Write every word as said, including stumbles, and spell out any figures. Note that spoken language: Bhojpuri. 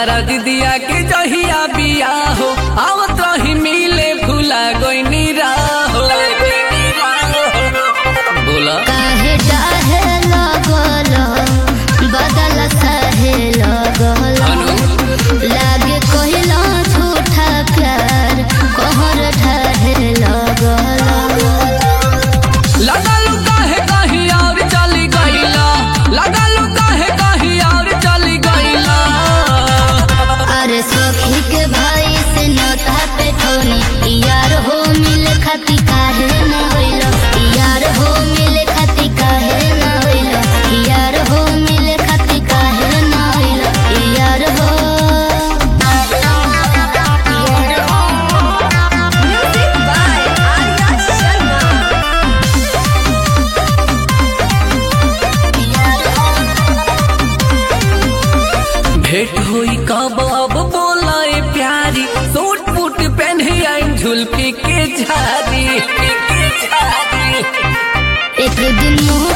तारा दीदिया के जहिया बिया हो आवत रही मिले भूला गोइनी राहो बोला काहे डाहे लगल बदल सहे लगल लागे कहिला झूठा प्यार कहर ढहे लगल लगालू काहे कहीं और चली गईला लगालू काहे कहीं और चली गईला अरे सखी के भाई से नता पे ठोनी यार हो मिले खाती काहे न होइला यार हो मिले खाती काहे न होइला यार हो मिले खाती काहे न होइला यार हो म्यूजिक बाय आर्या शर्मा भेंट हुई कब अब बोलाए प्यारी सूट फूट पहने आई झुलपी के झारी एक दिन मुँह